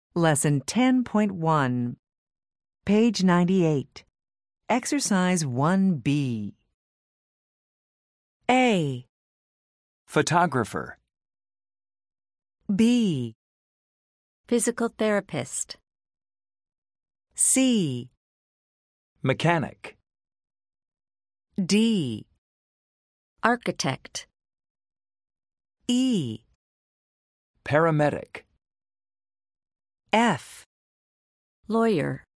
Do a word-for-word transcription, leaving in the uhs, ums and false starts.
Lesson ten point one, page ninety-eight, Exercise one B. A, Photographer. B, Physical therapist. C, Mechanic. D, Architect. E, Paramedic. F, Lawyer.